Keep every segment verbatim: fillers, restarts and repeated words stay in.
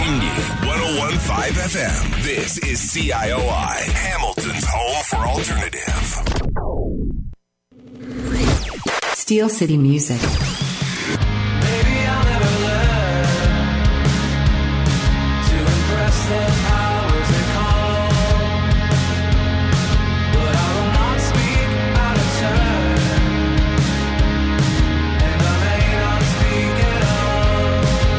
Indy one oh one point five F M. This is C I O I, Hamilton's home for alternative. Steel City Music. Maybe I'll never learn to impress the powers that call, but I will not speak out of turn, and I may not speak at all.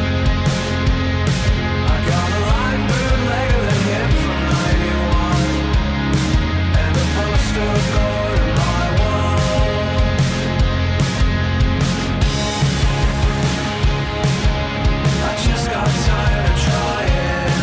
I got a light bootleg of the hip from ninety-one, and a poster of God in my wall. I just got tired of trying,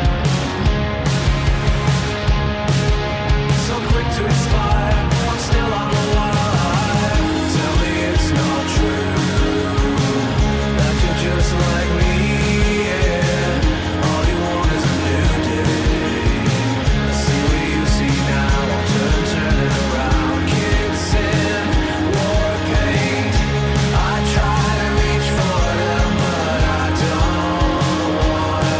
so quick to expire. I'm still on the line. Tell me it's not true that you're just like me. Yeah, all you want is a new day. I see what you see now. I'll turn, turn it around. Kids in war paint. I try to reach for them, but I don't wanna.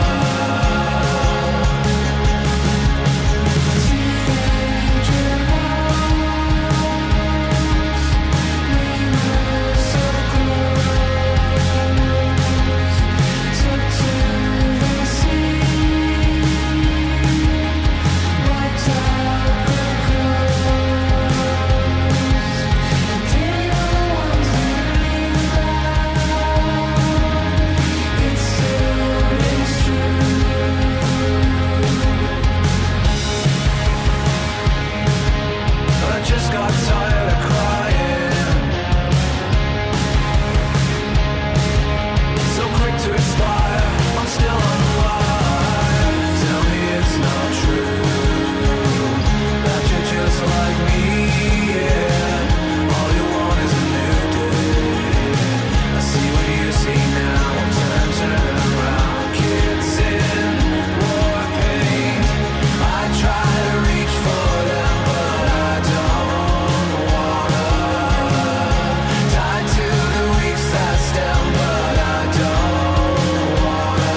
I just got tired of crying, so quick to expire. I'm still on the line. Tell me it's not true that you're just like me. Yeah, all you want is a new day. I see what you see now. I'm turn, turn around. Kids in war paint. I try to reach for them, but I don't wanna. Tied to the weeks that stem, but I don't wanna.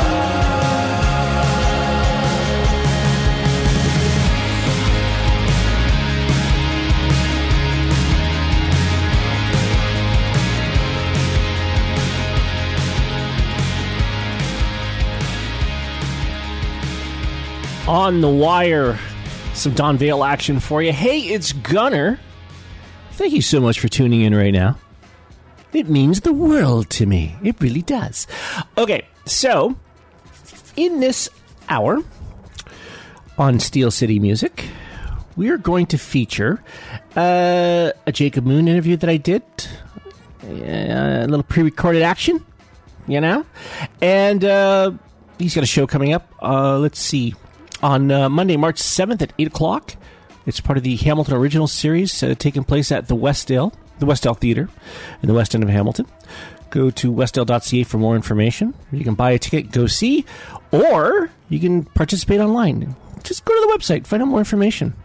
On the wire, some Don Vale action for you. Hey, it's Gunner. Thank you so much for tuning in right now. It means the world to me. It really does. Okay, so in this hour on Steel City Music, we are going to feature uh, a Jacob Moon interview that I did, uh, a little pre-recorded action, you know, and uh, he's got a show coming up. Uh, let's see. On uh, Monday, March seventh at eight o'clock. It's part of the Hamilton Original Series uh, taking place at the Westdale, the Westdale Theatre in the west end of Hamilton. Go to westdale dot c a for more information. You can buy a ticket, go see, or you can participate online. Just go to the website, find out more information.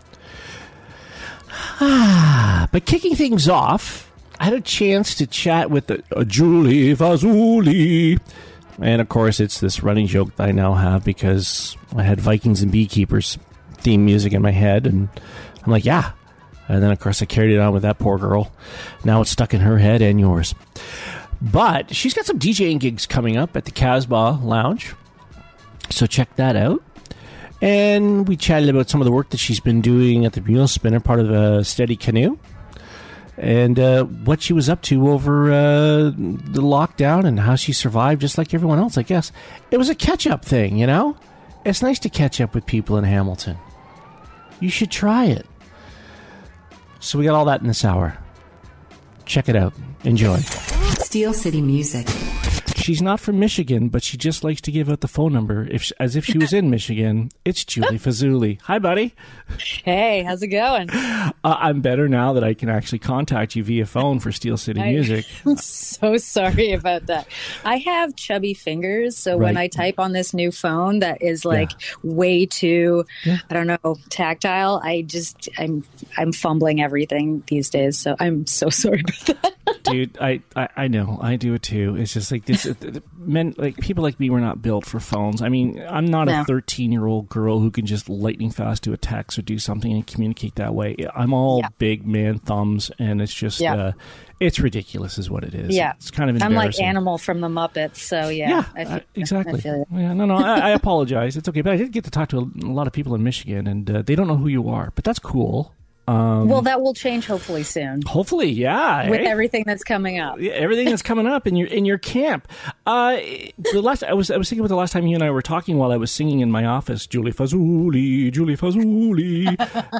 Ah, but kicking things off, I had a chance to chat with a, a Julie Fazuli. And, of course, it's this running joke that I now have because I had Vikings and Beekeepers theme music in my head. And I'm like, yeah. And then, of course, I carried it on with that poor girl. Now it's stuck in her head and yours. But she's got some DJing gigs coming up at the Casbah Lounge. So check that out. And we chatted about some of the work that she's been doing at the Mule Spinner, part of uh, Steady Canoe. And uh, what she was up to over uh, the lockdown and how she survived just like everyone else, I guess. It was a catch-up thing, you know? It's nice to catch up with people in Hamilton. You should try it. So we got all that in this hour. Check it out. Enjoy. Steel City Music. She's not from Michigan, but she just likes to give out the phone number if she, as if she was in Michigan. It's Julie Fazuli. Hi, buddy. Hey, how's it going? Uh, I'm better now that I can actually contact you via phone for Steel City I, Music. I'm so sorry about that. I have chubby fingers, so Right. when I type on this new phone that is like Yeah. way too, Yeah. I don't know, tactile, I just, I'm I'm fumbling everything these days, so I'm so sorry about that. Dude, I, I, I know. I do it too. It's just like this. Men, like people like me, were not built for phones. I mean, I'm not No. a thirteen-year-old girl who can just lightning fast do a text or do something and communicate that way. I'm all Yeah. big man thumbs, and it's just, Yeah. uh, it's ridiculous, is what it is. Yeah. It's kind of I'm like embarrassing. Animal from the Muppets, so yeah. Yeah, I feel, uh, exactly. I feel you. Yeah, no, no, I, I apologize. It's okay, but I did get to talk to a, a lot of people in Michigan, and uh, they don't know who you are. But that's cool. Um, Well, that will change hopefully soon hopefully, yeah. with eh? everything that's coming up. Yeah, everything that's coming up in your in your camp. Uh, the last I was I was thinking about the last time you and I were talking while I was singing in my office, Julie Fazuli, Julie Fazuli,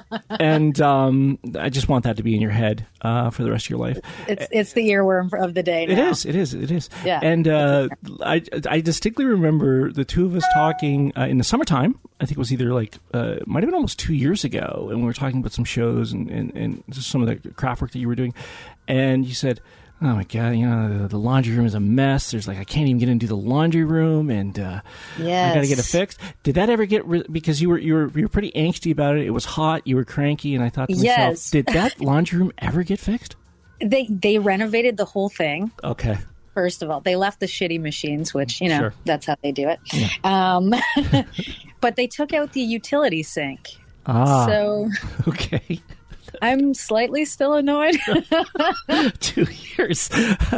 and um, I just want that to be in your head uh, for the rest of your life. It's it's the earworm of the day now. It is, it is, it is. Yeah. And uh, I I distinctly remember the two of us talking uh, in the summertime. I think it was either like uh, might have been almost two years ago, and we were talking about some shows and, and, and just some of the craft work that you were doing, and you said, "Oh my God, you know the, the laundry room is a mess. There's like I can't even get into the laundry room, and uh, Yes. I got to get it fixed." Did that ever get re- because you were you were you were pretty angsty about it? It was hot, you were cranky, and I thought to myself, Yes. did that laundry room ever get fixed? They they renovated the whole thing. Okay. First of all, they left the shitty machines, which, you know, Sure. that's how they do it. Um, but they took out the utility sink. Ah. So Okay. I'm slightly still annoyed. Two years.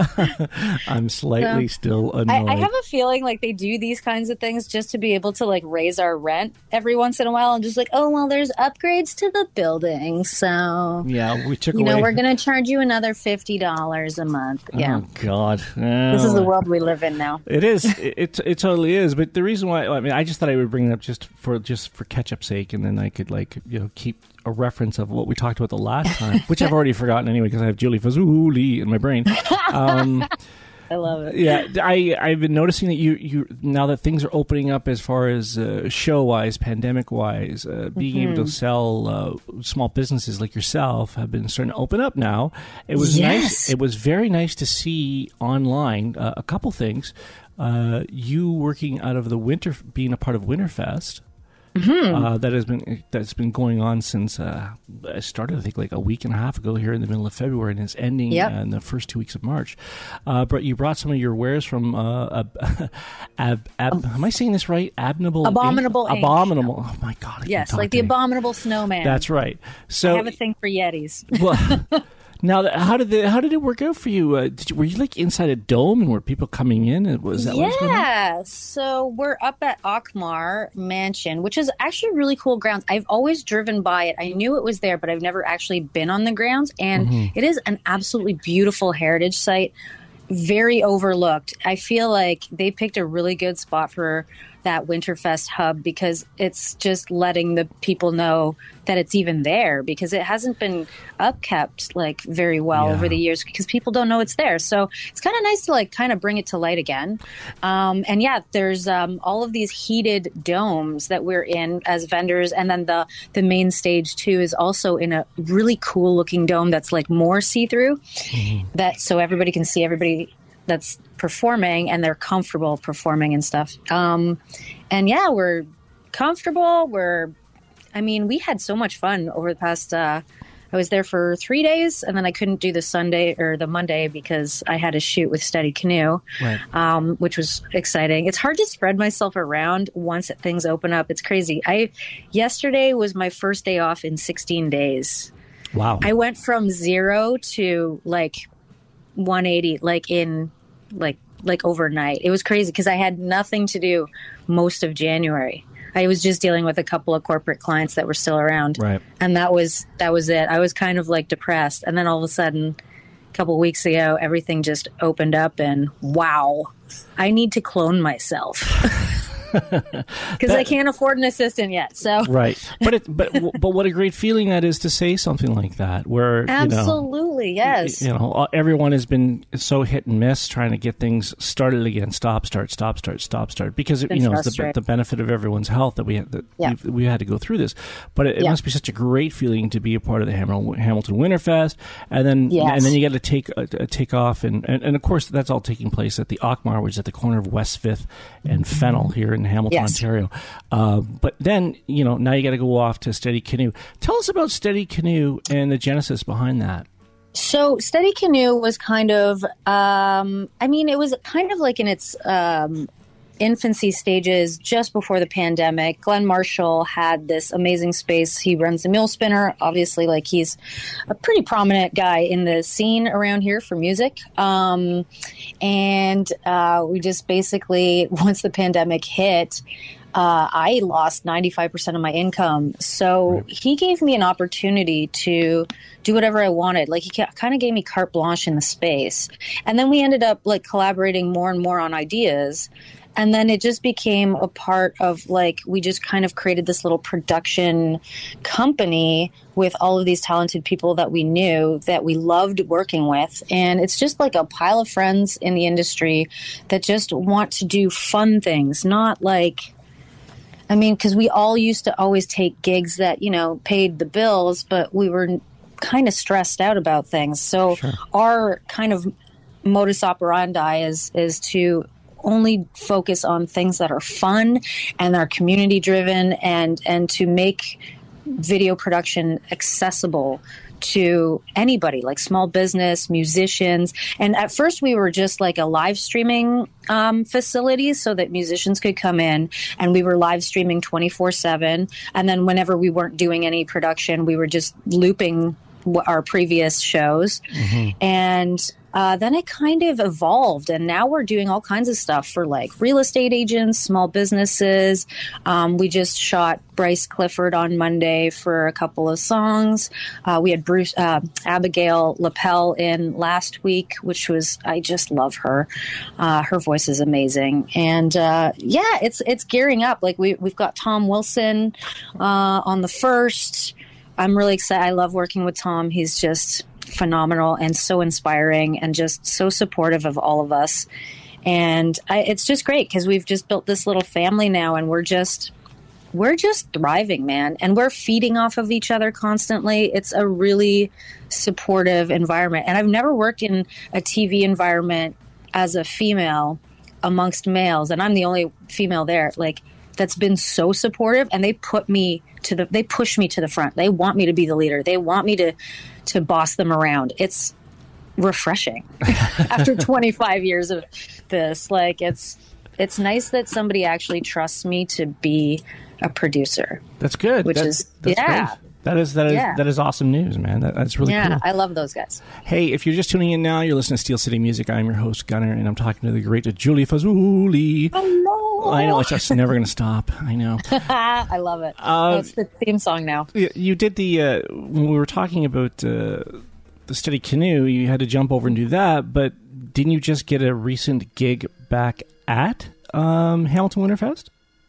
I'm slightly So, still I, annoyed. I have a feeling like they do these kinds of things just to be able to like raise our rent every once in a while and just like, oh, well, there's upgrades to the building. So, yeah, we took you away. know, we're going to charge you another fifty dollars a month. Yeah. Oh God. This is the Oh. world we live in now. It is. It, it it totally is. But the reason why I mean, I just thought I would bring it up just for just for ketchup sake, and then I could like you know keep a reference of what we talked about the last time, which I've already forgotten anyway because I have Julie Fazuli in my brain. Um, I love it. yeah, I I've been noticing that you you now that things are opening up as far as uh, show wise, pandemic wise, uh, being Mm-hmm. able to sell uh, small businesses like yourself have been starting to open up now. It was Yes. nice. It was very nice to see online uh, a couple things. Uh, you working out of the winter, being a part of Winterfest. Mm-hmm. Uh, that has been that's been going on since uh, I started. I think like a week and a half ago here in the middle of February, and it's ending Yep. uh, in the first two weeks of March. Uh, but you brought some of your wares from uh, ab, ab, ab, am I saying this right? Abominable, Abominable Ink? Ink. Abominable. Oh my God! I Yes, can't like talk the today. abominable snowman. That's right. So I have a thing for Yetis. well, now, that- how did the, how did it work out for you? Uh, did you? Were you like inside a dome, and were people coming in? And Was that what was going on? Yeah, so we're up at Akmar Mansion, which is actually really cool grounds. I've always driven by it. I knew it was there, but I've never actually been on the grounds. And Mm-hmm. it is an absolutely beautiful heritage site, very overlooked. I feel like they picked a really good spot for that Winterfest hub because it's just letting the people know that it's even there because it hasn't been upkept like very well Yeah. over the years because people don't know it's there. So it's kind of nice to like kind of bring it to light again. Um, and yeah, there's um, all of these heated domes that we're in as vendors, and then the the main stage too is also in a really cool looking dome that's like more see through. That so everybody can see everybody that's performing and they're comfortable performing and stuff. Um, and yeah, we're comfortable. We're, I mean, we had so much fun over the past, uh, I was there for three days and then I couldn't do the Sunday or the Monday because I had a shoot with Steady Canoe, Right. um, which was exciting. It's hard to spread myself around once things open up. It's crazy. I, yesterday was my first day off in sixteen days. Wow. I went from zero to like one eighty, like in like like overnight. It was crazy because I had nothing to do most of January. I was just dealing with a couple of corporate clients that were still around, Right. and that was that was it. I was kind of like depressed, and then all of a sudden, a couple of weeks ago, everything just opened up, and wow, I need to clone myself. Because I can't afford an assistant yet. So Right, but it, but but what a great feeling that is to say something like that, where absolutely, you know, yes. you know, everyone has been so hit and miss trying to get things started again. Stop, start, stop, start, stop, start. Because Been you know it's the, frustrating. the benefit of everyone's health that we had, that Yeah. we've, we had to go through this. But it, it Yeah. must be such a great feeling to be a part of the Hamil- Hamilton Winterfest, and then Yes. and then you got to take uh, take off, and, and and of course that's all taking place at the Akmar, which is at the corner of West Fifth and Fennel here in Hamilton, Yes. Ontario. Uh, but then, you know, now you got to go off to Steady Canoe. Tell us about Steady Canoe and the genesis behind that. So Steady Canoe was kind of, um, I mean, it was kind of like in its um, infancy stages just before the pandemic. Glenn Marshall had this amazing space. He runs the Mule Spinner. Obviously, like he's a pretty prominent guy in the scene around here for music. Um, and uh, we just basically, once the pandemic hit, Uh, I lost ninety-five percent of my income. So right. he gave me an opportunity to do whatever I wanted. Like he kind of gave me carte blanche in the space. And then we ended up like collaborating more and more on ideas. And then it just became a part of like, we just kind of created this little production company with all of these talented people that we knew that we loved working with. And it's just like a pile of friends in the industry that just want to do fun things, not like, I mean, because we all used to always take gigs that, you know, paid the bills, but we were kind of stressed out about things. So sure. our kind of modus operandi is is to only focus on things that are fun and are community driven, and and to make video production accessible to anybody, like small business, musicians. And at first we were just like a live streaming um, facility so that musicians could come in, and we were live streaming twenty-four seven. And then whenever we weren't doing any production, we were just looping our previous shows. Mm-hmm. And uh, then it kind of evolved, and now we're doing all kinds of stuff for like real estate agents, small businesses. Um, we just shot Bryce Clifford on Monday for a couple of songs. Uh, we had Bruce, uh, Abigail Lapel in last week, which was, I just love her. Uh, her voice is amazing. And uh, yeah, it's it's gearing up. Like we, we've got Tom Wilson uh, on the first. I'm really excited. I love working with Tom. He's just phenomenal and so inspiring and just so supportive of all of us. And I, it's just great because we've just built this little family now, and we're just we're just thriving, man. And we're feeding off of each other constantly. It's a really supportive environment. And I've never worked in a T V environment as a female amongst males, and I'm the only female there. Like, that's been so supportive, and they put me to the, they push me to the front. They want me to be the leader. They want me to, to boss them around. It's refreshing after twenty-five years of this. Like, it's, it's nice that somebody actually trusts me to be a producer. That's good. Which that's, is, that's yeah. Great. That is that is yeah. that is awesome news, man. That, that's really yeah, cool. I love those guys. Hey, if you're just tuning in now, you're listening to Steel City Music. I'm your host, Gunnar, and I'm talking to the great Julie Fazuli. Hello. I know, it's just never going to stop. I know. I love it. Uh, That's the theme song now. You did the, uh, when we were talking about uh, the Steady Canoe, you had to jump over and do that, but didn't you just get a recent gig back at um, Hamilton Winterfest?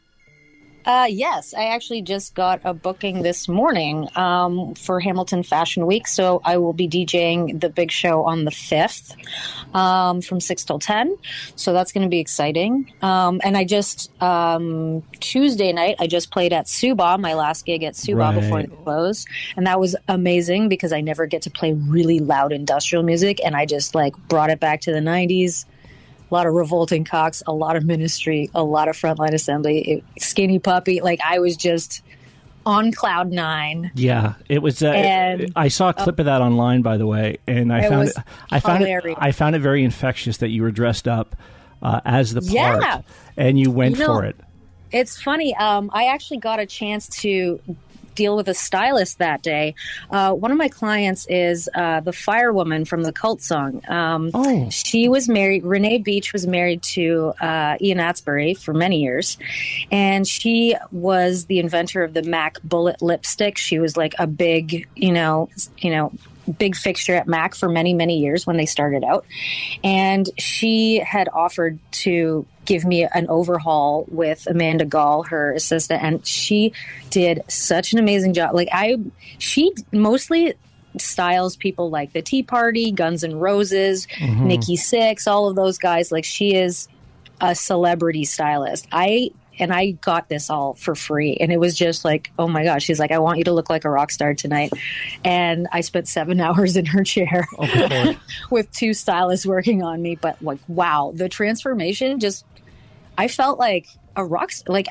Uh, yes, I actually just got a booking this morning um, for Hamilton Fashion Week, so I will be DJing the big show on the fifth um, from six till ten, so that's going to be exciting. Um, and I just, um, Tuesday night, I just played at Suba, my last gig at Suba right. before they closed, and that was amazing because I never get to play really loud industrial music, and I just, like, brought it back to the nineties. A lot of Revolting Cocks, a lot of Ministry, a lot of Frontline Assembly, Skinny Puppy. Like, I was just on cloud nine. Yeah, it was. Uh, and, I saw a clip uh, of that online, by the way, and I it found was it. I found hilarious. it. I found it very infectious that you were dressed up uh, as the part, yeah. and you went you know, for it. It's funny. Um, I actually got a chance to deal with a stylist that day. Uh, one of my clients is uh, the Firewoman from the Cult song. Um, oh. She was married, Renee Beach was married to uh, Ian Atsbury for many years. And she was the inventor of the MAC Bullet lipstick. She was like a big, you know, you know, big fixture at MAC for many, many years when they started out. And she had offered to give me an overhaul with Amanda Gall, her assistant, and she did such an amazing job. Like, I, she mostly styles people like the Tea Party, Guns N' Roses, mm-hmm. Nikki Sixx, all of those guys. Like, she is a celebrity stylist. I And I got this all for free. And it was just like, oh my gosh. She's like, I want you to look like a rock star tonight. And I spent seven hours in her chair oh, with two stylists working on me. But like, wow, the transformation just, I felt like a rock star. Like, I,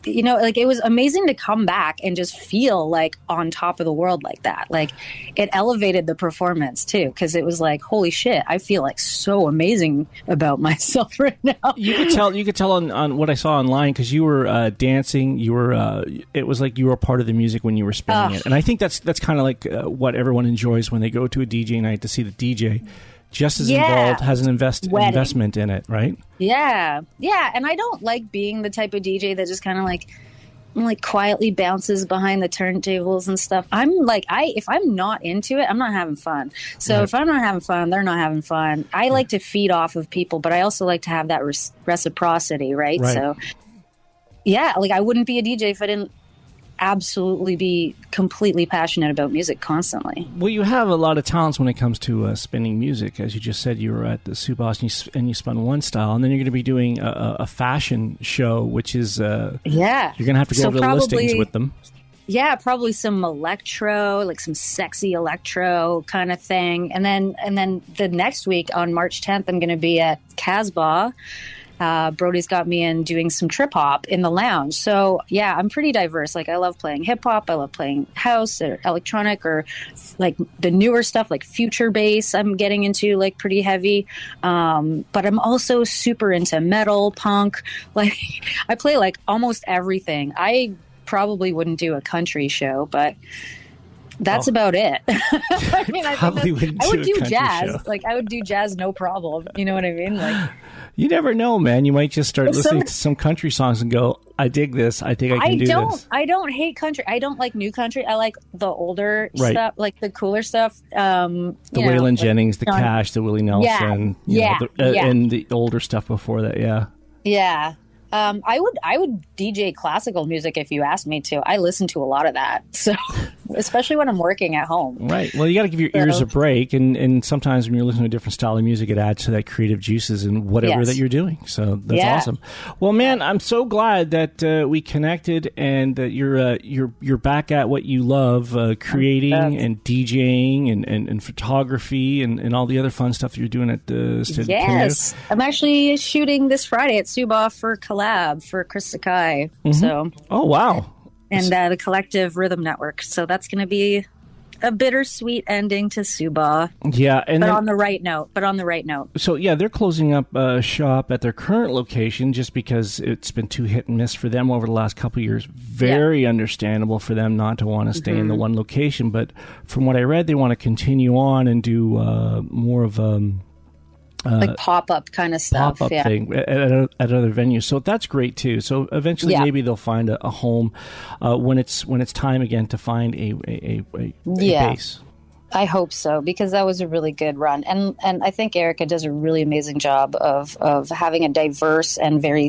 you know, like it was amazing to come back and just feel like on top of the world like that. Like it elevated the performance too, because it was like, holy shit, I feel like so amazing about myself right now. You could tell. You could tell on, on what I saw online because you were uh, dancing. You were. Uh, it was like you were part of the music when you were spinning Ugh. it, and I think that's that's kind of like uh, what everyone enjoys when they go to a D J night to see the D J. Just as Yeah. involved, has an invest Wedding. investment in it, right? Yeah, yeah, and I don't like being the type of D J that just kind of like like quietly bounces behind the turntables and stuff. I'm like, I if I'm not into it, I'm not having fun. So Right. if I'm not having fun, they're not having fun. I like to feed off of people, but I also like to have that res- reciprocity, right? Right. So yeah, like I wouldn't be a D J if I didn't absolutely be completely passionate about music constantly. Well, you have a lot of talents when it comes to uh, spinning music. As you just said, you were at the Subas and you, s- and you spun one style, and then you're going to be doing a, a a fashion show, which is uh, Yeah. you're going to have to go So over the probably- listings with them. Yeah, probably some electro, like some sexy electro kind of thing. And then and then the next week on March tenth, I'm going to be at Casbah. Uh, Brody's got me in doing some trip hop in the lounge. So yeah, I'm pretty diverse. Like I love playing hip hop. I love playing house or electronic or like the newer stuff like future bass. I'm getting into like pretty heavy. Um, but I'm also super into metal, punk. Like I play like almost everything. I probably wouldn't do a country show, but that's Oh. about it. I mean, I, Probably think wouldn't that's, I do would a do country jazz. show. Like I would do jazz, no problem. You know what I mean? Like You never know, man. You might just start Well, listening some- to some country songs and go, "I dig this. I think I can I do don't, this." I don't hate country. I don't like new country. I like the older Right. stuff, like the cooler stuff. Um, The you know, Waylon like Jennings, the John- Cash, the Willie Nelson, you know, yeah, the, uh, yeah. and the older stuff before that. Yeah. Yeah. Um, I would I would D J classical music if you asked me to. I listen to a lot of that. So especially when I'm working at home. Right. Well, you got to give your ears So- a break, and, and sometimes when you're listening to a different style of music, it adds to that creative juices and whatever Yes. that you're doing. So that's Yeah. awesome. Well, man, I'm so glad that uh, we connected and that you're uh, you're you're back at what you love, uh, creating That's- and DJing and, and, and photography and, and all the other fun stuff that you're doing at the Studio. Yes. I'm actually shooting this Friday at Suba for collab for Chris Sakai. So Oh wow. and uh, the Collective Rhythm Network. So that's going to be a bittersweet ending to Suba, Yeah, and but then- on the right note. But on the right note. so yeah, they're closing up uh, shop at their current location just because it's been too hit and miss for them over the last couple of years. Very understandable for them not to want to stay Mm-hmm. in the one location, but from what I read, they want to continue on and do uh, more of a Like pop up kind of stuff. pop up Yeah. thing at, at, at other venues. So that's great too. So eventually, Yeah. maybe they'll find a, a home uh, when it's when it's time again to find a a, a, a, a Yeah. base. I hope so, because that was a really good run. And and I think Erica does a really amazing job of of having a diverse and very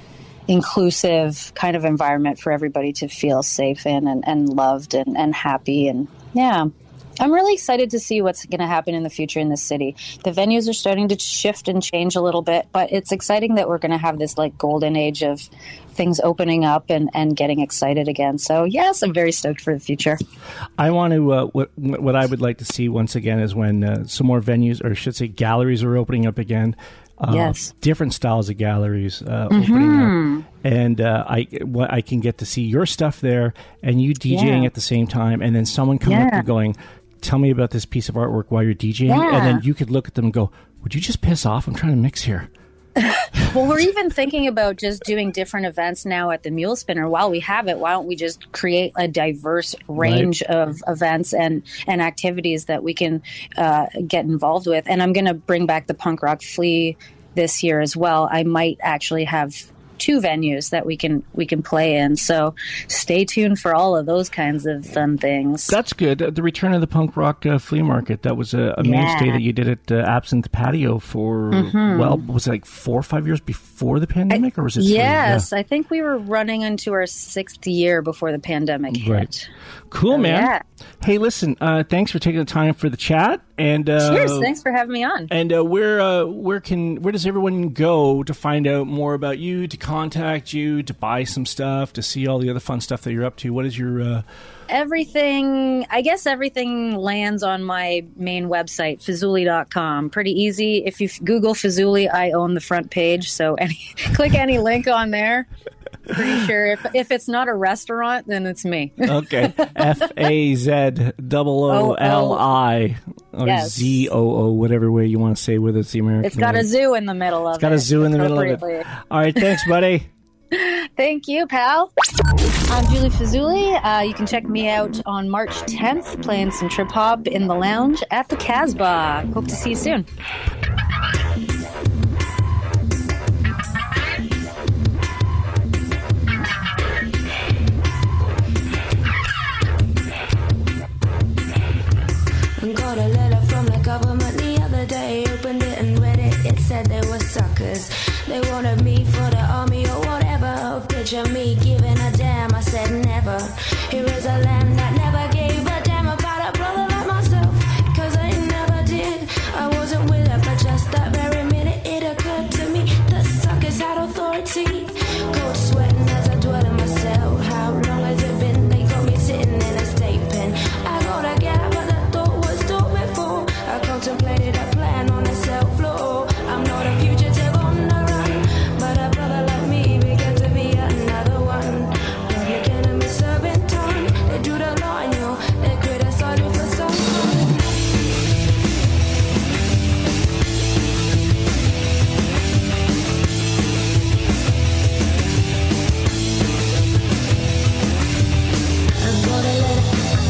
inclusive kind of environment for everybody to feel safe in and, and loved and, and happy. And yeah, I'm really excited to see what's going to happen in the future in this city. The venues are starting to shift and change a little bit, but it's exciting that we're going to have this like golden age of things opening up and, and getting excited again. So yes, I'm very stoked for the future. I want to. Uh, what what I would like to see once again is when uh, some more venues, or I should say, galleries, are opening up again. Uh, Yes. different styles of galleries uh, opening up, and uh, I what I can get to see your stuff there, and you DJing Yeah. at the same time, and then someone coming up Yeah. and going, "Tell me about this piece of artwork while you're DJing," Yeah. and then you could look at them and go, "Would you just piss off? I'm trying to mix here." Well, we're even thinking about just doing different events now at the Mule Spinner. While we have it, why don't we just create a diverse range of events and, and activities that we can uh, get involved with? And I'm going to bring back the Punk Rock Flea this year as well. I might actually have two venues that we can we can play in. So stay tuned for all of those kinds of fun things. That's good. Uh, the return of the punk rock uh, flea market. That was a, a mainstay Yeah. that you did at uh, Absinthe Patio for, well, was it like four or five years before the pandemic? or was it three? Yes, I think we were running into our sixth year before the pandemic hit. Right. Cool, Oh, man. yeah. Hey, listen, uh, thanks for taking the time for the chat. And uh, Cheers! Thanks for having me on. And uh, where uh, where can where does everyone go to find out more about you, to contact you, to buy some stuff, to see all the other fun stuff that you're up to? What is your uh, Everything, I guess everything lands on my main website, Fazuli dot com. Pretty easy. If you f- Google Fazuli, I own the front page. So any, click any link on there Pretty sure if if it's not a restaurant, then it's me. Okay. F A Z double O L I or Yes. Z O O, whatever way you want to say with it's the American It's got way. a zoo in the middle of it. It's got a zoo in the middle of it. appropriately. All right, thanks, buddy. Thank you, pal. I'm Julie Fazuli. Uh, you can check me out on March tenth playing some trip hop in the lounge at the Casbah. Hope to see you soon. Got a letter from the government the other day. Opened it and read it. It said they were suckers. They wanted me for the army or whatever. Picture me giving a damn. I said never. Here is a land that never gave a damn about a brother like myself. Cause I never did. I wasn't with it, but just that very minute it occurred to me that suckers had authority. Cold sweating as I dwell in my cell. How long has it been? They got me sitting in a state pen. I gotta get out, but that thought was thought before. I contemplated a plan on the cell floor. I'm not a fugitive on the run, but a brother like me began to be another one. Public enemy serving time. They do the law and you, they criticize you for something. I've got a letter.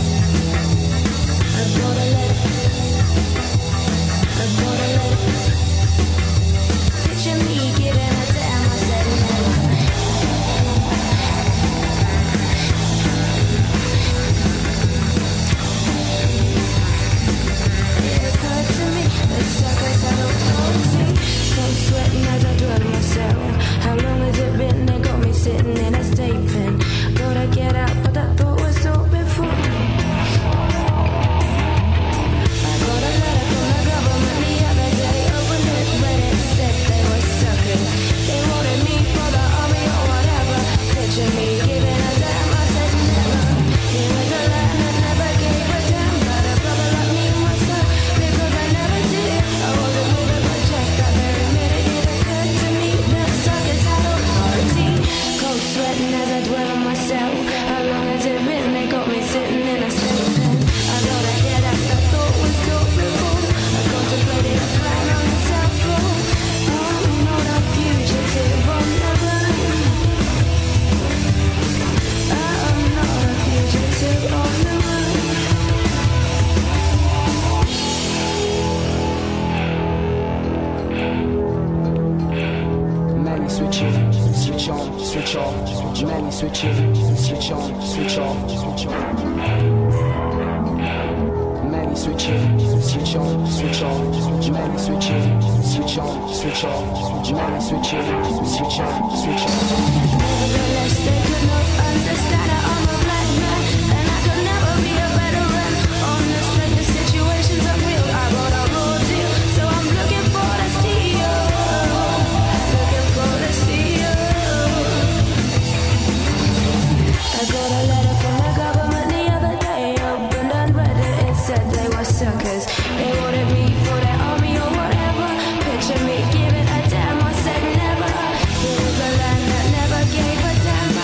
I've got a letter. I've got a letter. Picture me giving a damn. I said never. It occurred to me that suckers had authority. I'm sweating as I dwell myself. How long has it been? They got me sitting in a state pen. Gotta get out, but that thought was thought before. I got a letter from the government the other day. Opened it, read it, said they were suckers. They wanted me for the army or whatever. Picture me giving a damn. I said never. Here was a land that never gave a damn about a brother like me and myself. Because I never did. I wasn't with it, but just that very minute it occurred to me that suckers had authority. Cold sweating as I dwell on myself. How long has it been? They got me sitting in a state pen. I gotta get out. That thought was thought before. I contemplated a plan on the south floor. I'm not a fugitive on the run. I'm not a fugitive on the run. Many switching, switch on, switch off. Many switching, switch on, switch off, switch on. Many switching, switch on, switch off. Many switching, switch on, switch off. Many switching, switch on, switch off. Nevertheless, they could not understand that I'm a black man, and I could never be a veteran. Honest, like the situations are real. I got a raw deal, so I'm looking for the steal. Looking for the steal. I got a letter from the government the other day. Opened and read it. It said they were suckers. They wanted me for their army or whatever. Picture me giving a damn. I said never. Here was a land that never gave a damn.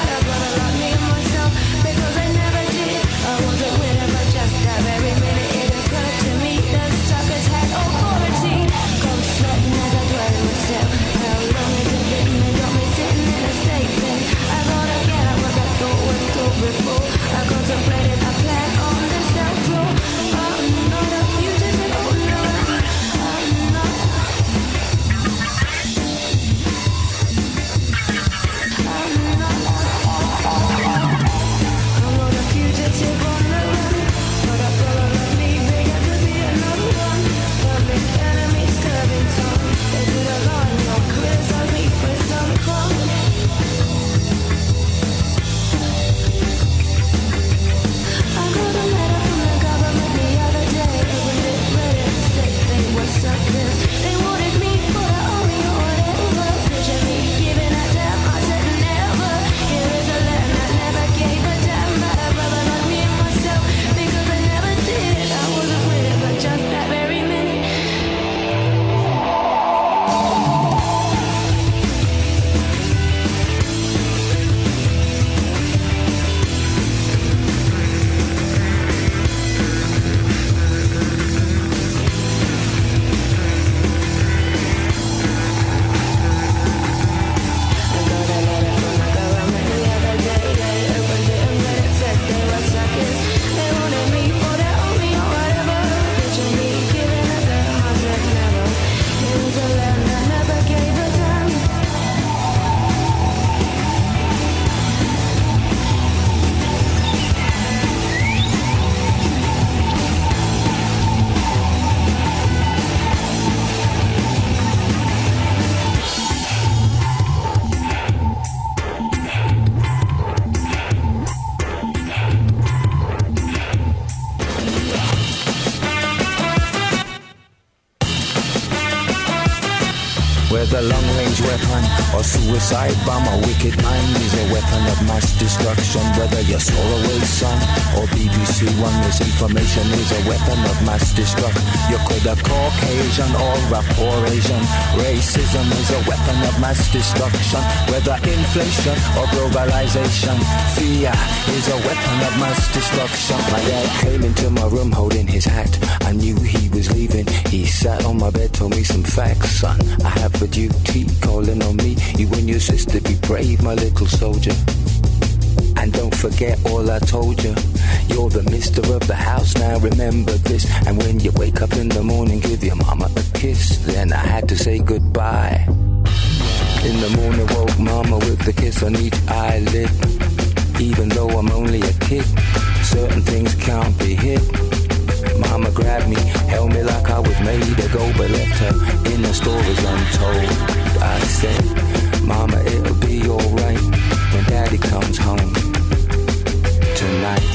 Whether long-range weapon or suicide bomb, a wicked mind is a weapon of mass destruction. Whether you're Solarway Sun or B B C One, misinformation is a weapon of mass destruction. You could have Caucasian or rapport Asian. Racism is a weapon of mass destruction. Whether inflation or globalization, fear is a weapon of mass destruction. My dad came into my room holding his hat. I knew he was leaving. He sat on my bed, told me some facts, son. I have a duty calling on me. You and your sister, be brave, my little soldier. And don't forget all I told you. You're the mister of the house, now remember this. And when you wake up in the morning, give your mama a kiss. Then I had to say goodbye. In the morning, woke mama with the kiss on each eyelid. Even though I'm only a kid, certain things can't be hid. Mama grabbed me, held me like I was made to go, but left her in the stories untold. I said, Mama, it'll be alright when Daddy comes home tonight.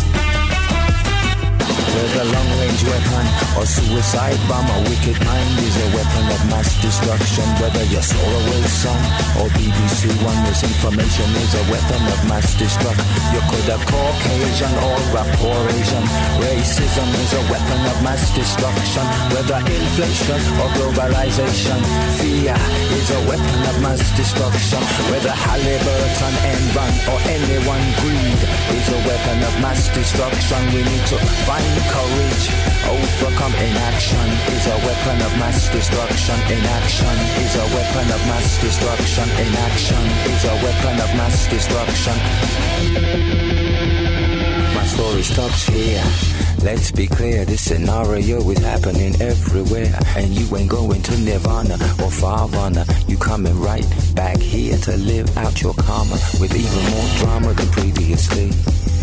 Whether long-range weapon or suicide bomb, a wicked mind is a weapon of mass destruction. Whether you're Solarway Sun or B B C One, misinformation is a weapon of mass destruction. You could have Caucasian or rapport Asian. Racism is a weapon of mass destruction. Whether inflation or globalization, fear is a weapon of mass destruction. Whether Halliburton, Enron or anyone, greed is a weapon of mass destruction. We need to find courage, overcome inaction is a weapon of mass destruction. Inaction is a weapon of mass destruction. Inaction is a weapon of mass destruction. My story stops here. Let's be clear, this scenario is happening everywhere. And you ain't going to Nirvana or Farvana. You coming right back here to live out your karma with even more drama than previously.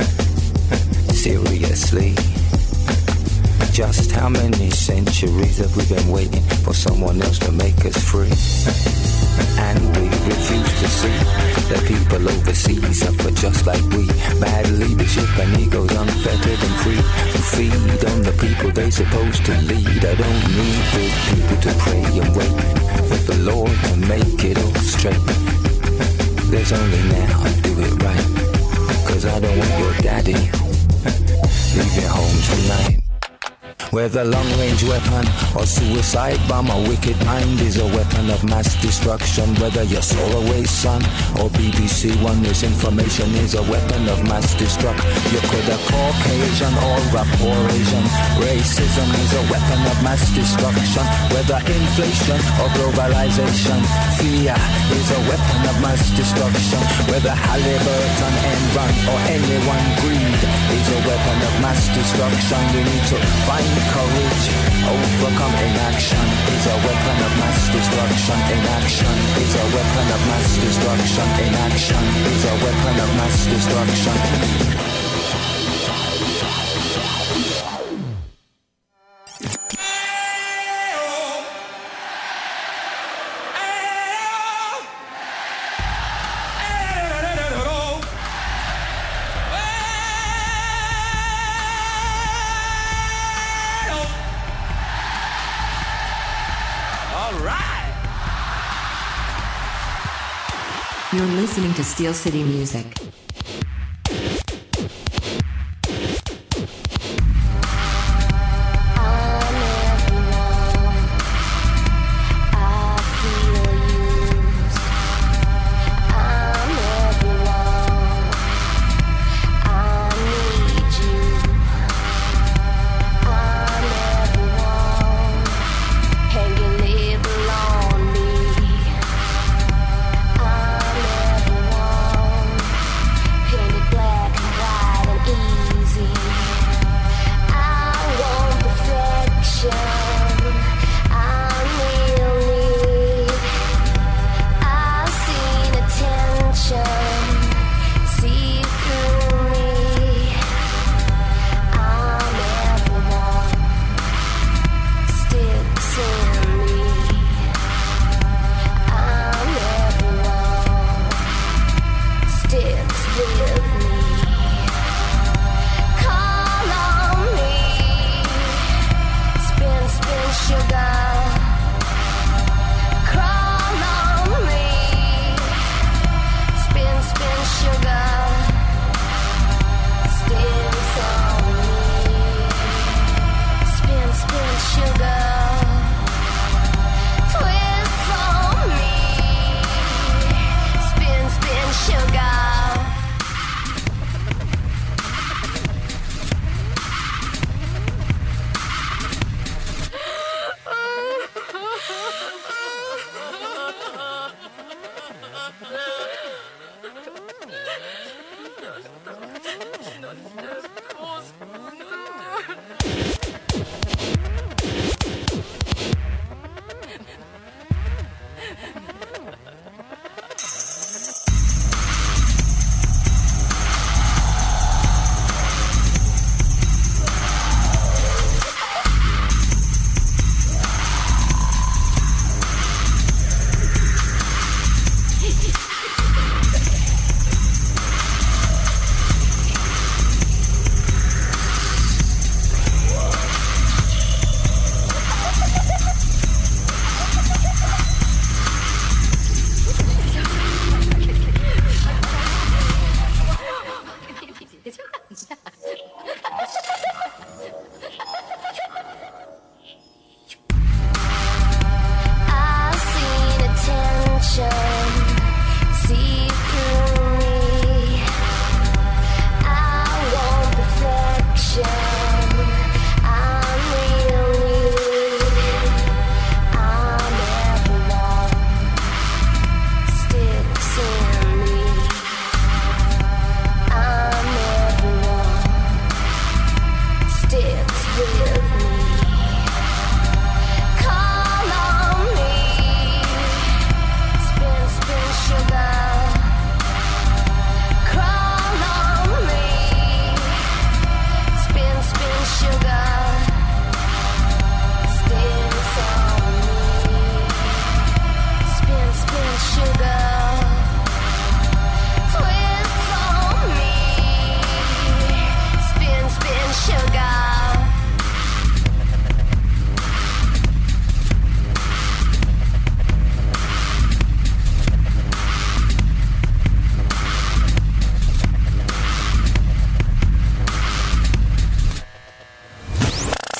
Seriously. Just how many centuries have we been waiting for someone else to make us free? And we refuse to see that people overseas suffer just like we. Bad leadership and egos unfettered and free. To feed on the people they supposed to lead. I don't need good people to pray and wait for the Lord to make it all straight. There's only now to do it right, cause I don't want your daddy leaving home tonight. Whether long-range weapon or suicide bomb, a wicked mind is a weapon of mass destruction. Whether you're Solarway Sun or B B C One, misinformation is a weapon of mass destruction. You could have Caucasian or rapport Asian. Racism is a weapon of mass destruction. Whether inflation or globalization, fear is a weapon of mass destruction. Whether Halliburton, Enron or anyone, greed is a weapon of mass destruction. We need to find courage, overcome inaction is a weapon of mass destruction. Inaction is a weapon of mass destruction. Inaction is a weapon of mass destruction. You're listening to Steel City Music. Sugar, crawl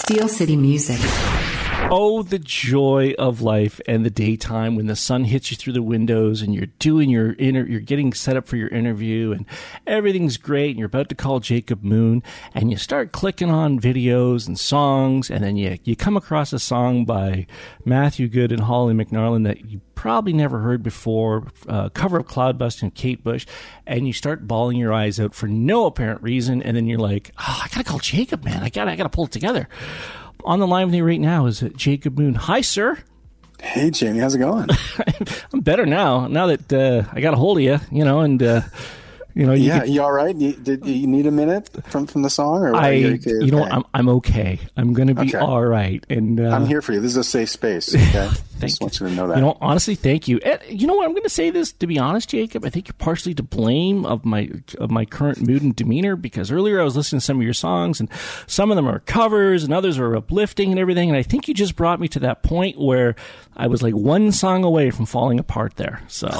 Steel City Music. Oh, the joy of life and the daytime when the sun hits you through the windows and you're doing your inter- you're getting set up for your interview and everything's great and you're about to call Jacob Moon and you start clicking on videos and songs and then you, you come across a song by Matthew Good and Holly McNarlin that you probably never heard before, uh, cover of Cloudbust and Kate Bush, and you start bawling your eyes out for no apparent reason, and then you're like, oh, I gotta call Jacob, man. I gotta, I gotta pull it together. On the line with me right now is Jacob Moon. Hi, sir. Hey, Jamie. How's it going? I'm better now. Now that uh, I got a hold of you, you know, and uh, you know, you yeah, could, you all right? You, did you need a minute from, from the song, or I, are you, okay? you know, I'm I'm okay. I'm gonna be okay. all right, and uh, I'm here for you. This is a safe space. Okay, just you. want you to know that. You know, honestly, thank you. And you know what? I'm going to say this to be honest, Jacob. I think you're partially to blame of my of my current mood and demeanor because earlier I was listening to some of your songs, and some of them are covers, and others are uplifting and everything. And I think you just brought me to that point where I was like one song away from falling apart there. So.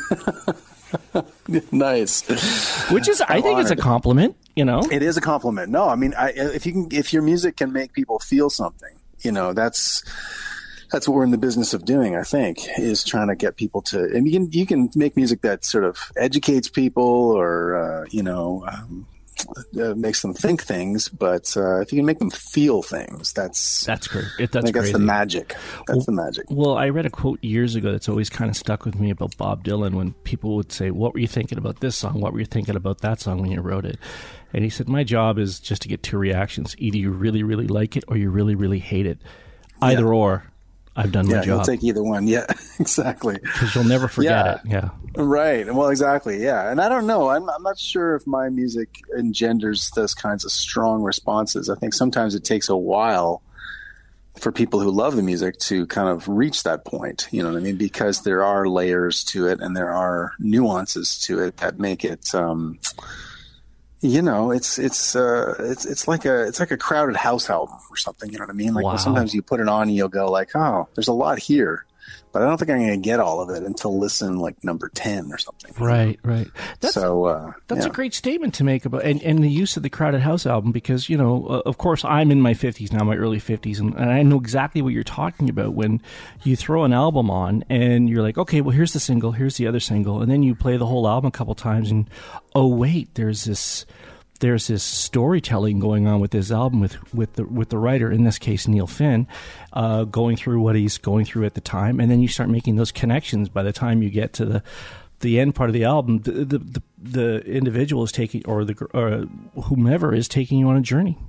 Nice. Which is, I think, it's a compliment. You know, it is a compliment. No, I mean, I, if you can, if your music can make people feel something, you know, that's that's what we're in the business of doing. I think is trying to get people to, and you can you can make music that sort of educates people or uh, you know. Um, Uh, makes them think things, but uh, if you can make them feel things, that's that's great. It, that's I think that's crazy. the magic. That's well, the magic. Well, I read a quote years ago that's always kind of stuck with me about Bob Dylan when people would say, "What were you thinking about this song? What were you thinking about that song when you wrote it?" And he said, "My job is just to get two reactions: either you really, really like it, or you really, really hate it. Either yeah. or." I've done my yeah, job. you'll take either one. Yeah, exactly. Because you'll never forget yeah. it. Yeah. Right. Well, exactly. Yeah. And I don't know. I'm, I'm not sure if my music engenders those kinds of strong responses. I think sometimes it takes a while for people who love the music to kind of reach that point. You know what I mean? Because there are layers to it and there are nuances to it that make it, um, you know, it's it's uh, it's it's like a it's like a Crowded House album or something. You know what I mean? Like wow. sometimes you put it on and you'll go like, oh, there's a lot here, but I don't think I'm going to get all of it until listen like number ten or something. Right, right. That's, so uh, that's yeah. a great statement to make about and, and the use of the Crowded House album because you know, uh, of course, I'm in my fifties now, my early fifties, and, and I know exactly what you're talking about when you throw an album on and you're like, okay, well, here's the single, here's the other single, and then you play the whole album a couple times, and oh wait, there's this. There's this storytelling going on with this album with, with the with the writer, in this case Neil Finn, uh, going through what he's going through at the time, and then you start making those connections. By the time you get to the the end part of the album, the the, the, the individual is taking, or the or whomever is taking you on a journey.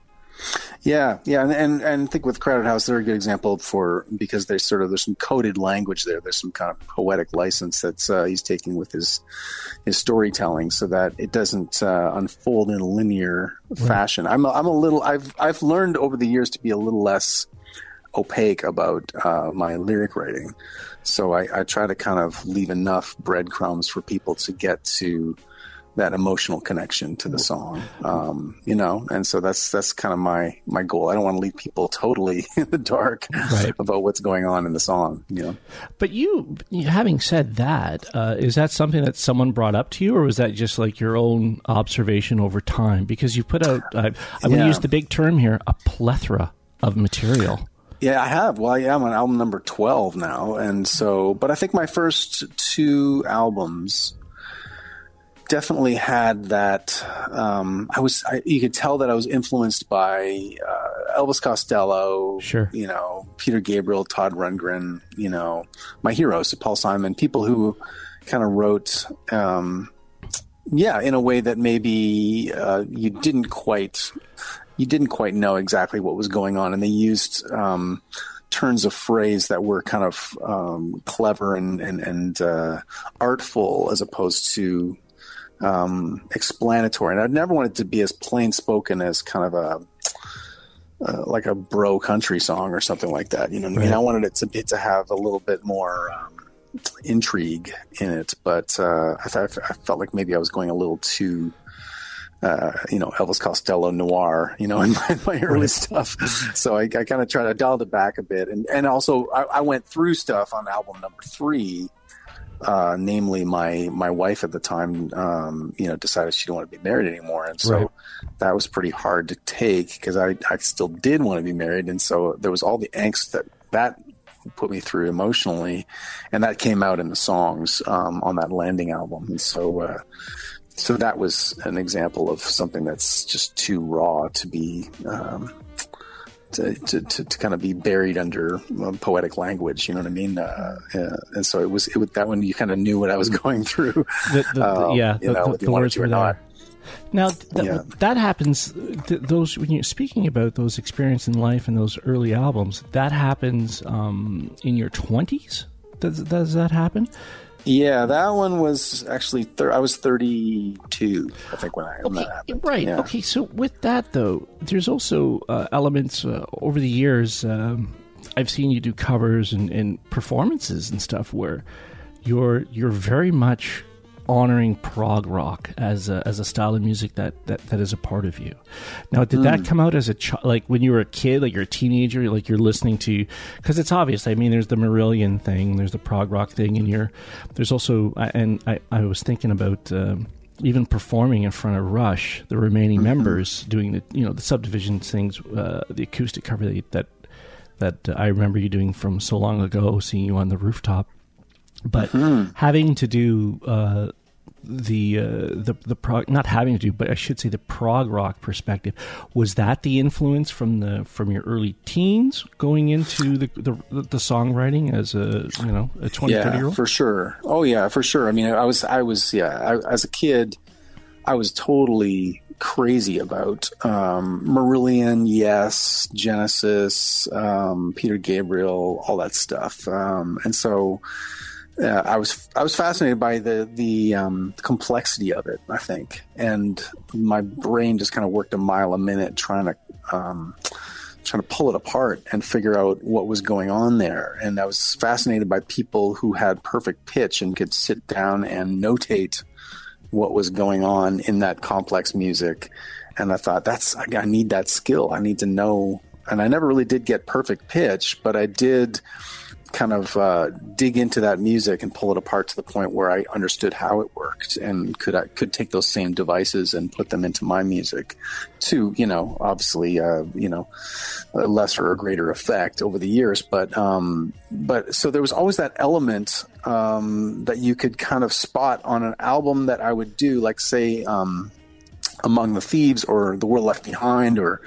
Yeah, yeah, and, and and I think with Crowded House, they're a good example for because there's sort of there's some coded language there. There's some kind of poetic license that's uh, he's taking with his his storytelling, so that it doesn't uh, unfold in a linear right. fashion. I'm a, I'm a little I've I've learned over the years to be a little less opaque about uh, my lyric writing, so I, I try to kind of leave enough breadcrumbs for people to get to that emotional connection to the song, um, you know, and so that's that's kind of my my goal. I don't want to leave people totally in the dark right. about what's going on in the song, you know. But you, having said that, uh, is that something that someone brought up to you, or was that just like your own observation over time? Because you put out, uh, I'm going to use the big term here, a plethora of material. Yeah, I have. Well, yeah, I'm on album number twelve now, and so, but I think my first two albums definitely had that. Um, I was, I, you could tell that I was influenced by uh, Elvis Costello, sure. you know, Peter Gabriel, Todd Rundgren, you know, my heroes, Paul Simon, people who kind of wrote, um, yeah, in a way that maybe uh, you didn't quite, you didn't quite know exactly what was going on, and they used um, turns of phrase that were kind of um, clever and and, and uh, artful as opposed to Um, explanatory. And I'd never wanted to be as plain spoken as kind of a uh, like a bro country song or something like that. You know what I mean? I wanted it to be to have a little bit more um, intrigue in it, but uh, I thought I felt like maybe I was going a little too uh, you know, Elvis Costello noir, you know, in my, my early stuff. So I, I kind of tried to dial it back a bit, and and also I, I went through stuff on album number three uh, namely my my wife at the time, um, you know, decided she didn't want to be married anymore, and so Right. that was pretty hard to take because I I still did want to be married, and so there was all the angst that that put me through emotionally, and that came out in the songs um, on that Landing album, and so. Uh, So that was an example of something that's just too raw to be um, to, to, to, to kind of be buried under um, poetic language. You know what I mean? Uh, uh, and so it was it was that one you kind of knew what I was going through. The, the, the, um, yeah, you the, know, the, whether you the wanted words to or were there. not. Now th- Yeah. that happens. Th- those when you're speaking about those experiences in life and those early albums, that happens um, in your twenties. Does does that happen? Yeah, that one was actually thir- I was thirty-two, I think, when I when Okay, that happened. right. Yeah. Okay, so with that though, there's also uh, elements uh, over the years. Um, I've seen you do covers and, and performances and stuff where you're you're very much honoring prog rock as a, as a style of music that, that, that is a part of you. Now, did Mm. that come out as a ch- like when you were a kid, like you're a teenager, like you're listening to? Because it's obvious. I mean, there's the Marillion thing, there's the prog rock thing, and you're there's also and I, I was thinking about. Um, even performing in front of Rush, the remaining Mm-hmm. members doing the you know the Subdivision things, uh, the acoustic cover that that, that uh, I remember you doing from so long ago, seeing you on the rooftop. But Mm-hmm. having to do uh, the uh, the the prog, not having to do, but I should say the prog rock perspective, was that the influence from the from your early teens going into the the, the songwriting as a you know a twenty, thirty year Yeah, old? for sure. Oh yeah, for sure. I mean, I was, I was, yeah, I, as a kid, I was totally crazy about um, Marillion, yes, Genesis, um, Peter Gabriel, all that stuff. Um, and so uh, I was, I was fascinated by the the um, complexity of it, I think, and my brain just kind of worked a mile a minute trying to. Um, trying to pull it apart and figure out what was going on there. And I was fascinated by people who had perfect pitch and could sit down and notate what was going on in that complex music. And I thought, that's, I, I need that skill. I need to know. And I never really did get perfect pitch, but I did kind of uh, dig into that music and pull it apart to the point where I understood how it worked and could I could take those same devices and put them into my music to, you know, obviously, uh, you know, a lesser or greater effect over the years. But, um, but so there was always that element um, that you could kind of spot on an album that I would do, like say, um, Among the Thieves or The World Left Behind or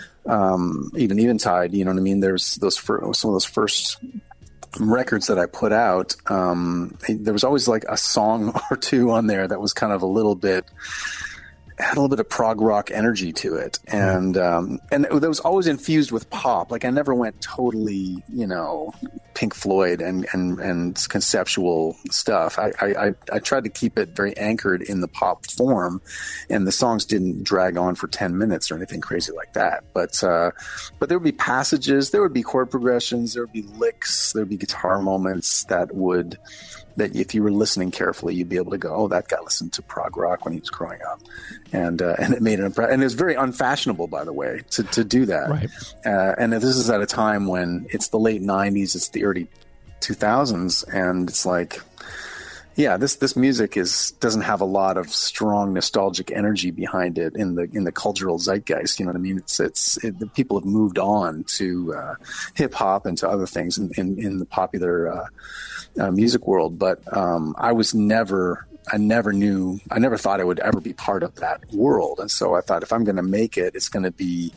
um, even Eventide, you know what I mean? There's those fir- some of those first records that I put out, um, there was always like a song or two on there that was kind of a little bit, had a little bit of prog rock energy to it. And, um, and it, it was always infused with pop. Like I never went totally, you know, Pink Floyd and, and, and conceptual stuff. I, I, I tried to keep it very anchored in the pop form, and the songs didn't drag on for ten minutes or anything crazy like that. But, uh, but there would be passages, there would be chord progressions, there would be licks, there would be guitar moments that would, that if you were listening carefully, you'd be able to go, oh, that guy listened to prog rock when he was growing up. And, uh, and it made an impression. And it was very unfashionable, by the way, to, to do that. Right. Uh, and this is at a time when it's the late nineties, it's the early two thousands. And it's like, yeah, this, this music is, doesn't have a lot of strong nostalgic energy behind it in the, in the cultural zeitgeist. You know what I mean? It's, it's, it, the people have moved on to, uh, hip hop and to other things in, in, in the popular, uh, Uh, music world, but um, I was never, I never knew, I never thought I would ever be part of that world. And so I thought if I'm going to make it, it's going to be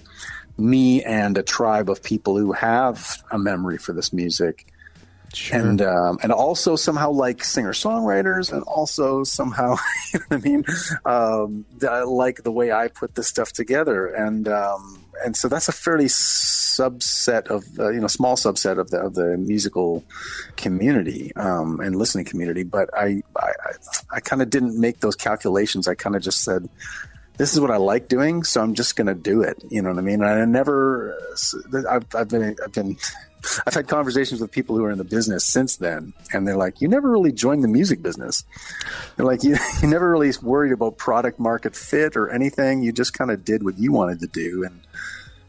me and a tribe of people who have a memory for this music. Sure. And um, and also somehow like singer-songwriters, and also somehow, you know what I mean, um, I like the way I put this stuff together. And um, and so that's a fairly subset of, uh, you know, small subset of the of the musical community um, and listening community. But I I, I kind of didn't make those calculations. I kind of just said, this is what I like doing, so I'm just going to do it. You know what I mean? And I never, I've, I've been, I've been, I've had conversations with people who are in the business since then, and they're like, you never really joined the music business. They're like, you, you never really worried about product market fit or anything. You just kind of did what you wanted to do. And,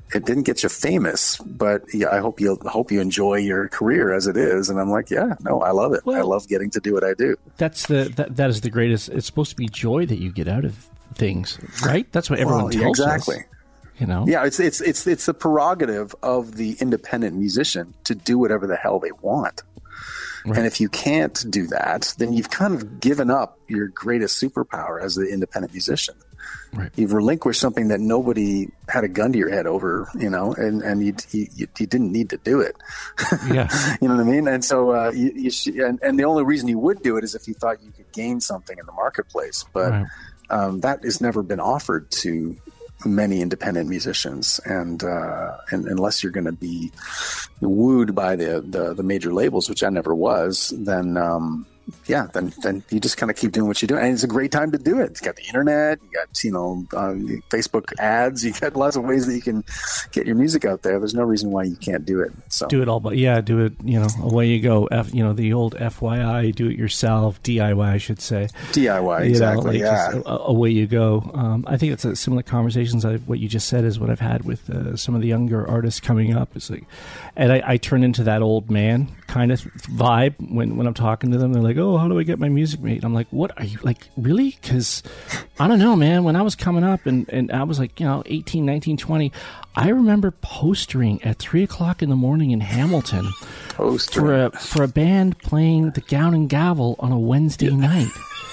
it didn't get you famous, but yeah, I hope you hope you enjoy your career as it is. And I'm like, yeah, no, I love it. Well, I love getting to do what I do. That's the that, that is the greatest. It's supposed to be joy that you get out of things, right? That's what everyone Well, tells exactly. us. You know, yeah, it's it's it's it's the prerogative of the independent musician to do whatever the hell they want. Right. And if you can't do that, then you've kind of given up your greatest superpower as the independent musician. Right. You've relinquished something that nobody had a gun to your head over, you know, and, and you, you, you didn't need to do it. Yeah. You know what I mean? And so, uh, you, you sh- and, and the only reason you would do it is if you thought you could gain something in the marketplace. But right. um, that has never been offered to many independent musicians. And, uh, and unless you're going to be wooed by the, the, the major labels, which I never was, then, um, yeah, then then you just kind of keep doing what you do, and it's a great time to do it. You got the internet, you got you know um, Facebook ads, you got lots of ways that you can get your music out there. There's no reason why you can't do it. So do it all, but yeah, do it. You know, away you go. F, you know, the old F Y I, do it yourself, D I Y, I should say. D I Y, exactly. You know, like yeah, just, uh, away you go. Um, I think it's a similar conversations. I, what you just said is what I've had with uh, some of the younger artists coming up. It's like, and I, I turn into that old man kind of vibe when when I'm talking to them. They're like, oh, how do I get my music made? I'm like, what are you, like, really? Because I don't know, man. When I was coming up and, and I was like, you know, eighteen, nineteen, twenty, I remember postering at three o'clock in the morning in Hamilton for a, for a band playing the Gown and Gavel on a Wednesday yeah. night.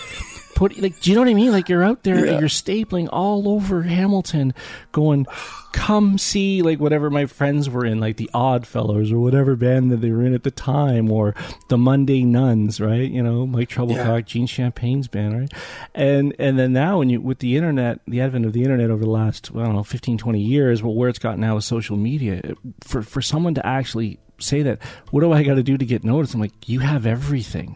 Put, like, do you know what I mean? Like, you're out there, yeah. and you're stapling all over Hamilton going, come see, like, whatever my friends were in, like the Odd Fellows or whatever band that they were in at the time, or the Monday Nuns, right? You know, Mike Troublecock, yeah. Gene Champagne's band, right? And and then now, when you with the internet, the advent of the internet over the last, well, I don't know, fifteen, twenty years, well, where it's gotten now with social media, for, for someone to actually say that, what do I got to do to get noticed? I'm like, you have everything.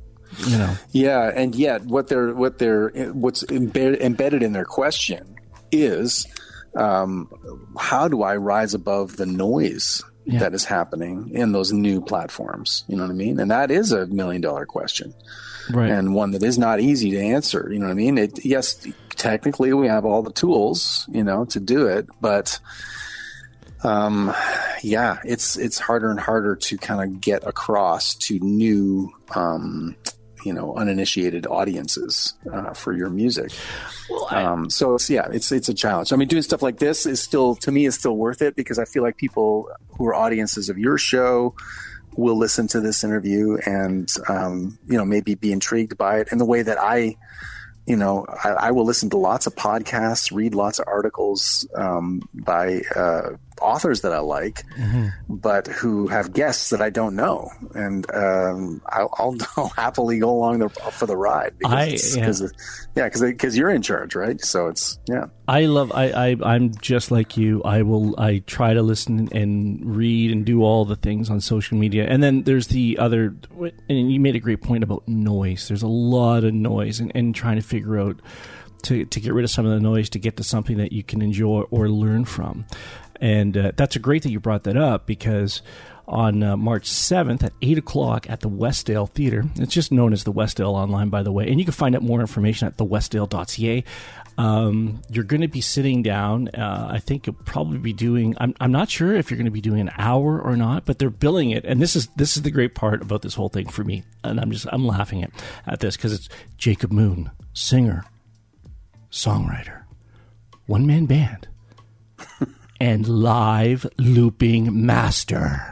You know. Yeah, and yet what they're what they're what's embedded embedded in their question is, um, how do I rise above the noise yeah. that is happening in those new platforms? You know what I mean? And that is a million dollar question, right? And one that is not easy to answer. You know what I mean? It, yes, technically we have all the tools, you know, to do it, but. Um, yeah, it's it's harder and harder to kind of get across to new, um, you know, uninitiated audiences uh, for your music. Well, I, um, so it's yeah, it's it's a challenge. I mean, doing stuff like this is still, to me, is still worth it because I feel like people who are audiences of your show will listen to this interview and um, you know, maybe be intrigued by it in the way that I. You know, I, I will listen to lots of podcasts, read lots of articles um, by uh, authors that I like, mm-hmm. but who have guests that I don't know, and um, I'll, I'll, I'll happily go along the, for the ride. Because I, yeah, because yeah, because because you're in charge, right? So it's yeah. I love. I, I I'm just like you. I will. I try to listen and read and do all the things on social media, and then there's the other. And you made a great point about noise. There's a lot of noise, and, and trying to figure out to to get rid of some of the noise to get to something that you can enjoy or learn from. And uh, that's a great that you brought that up because on uh, March seventh at eight o'clock at the Westdale Theatre, it's just known as the Westdale online, by the way, and you can find out more information at the westdale dot c a. Um, you're going to be sitting down. Uh, I think you'll probably be doing, I'm, I'm not sure if you're going to be doing an hour or not, but they're billing it. And this is, this is the great part about this whole thing for me. And I'm just, I'm laughing at, at this because it's Jacob Moon, singer, songwriter, one man band, and live looping master.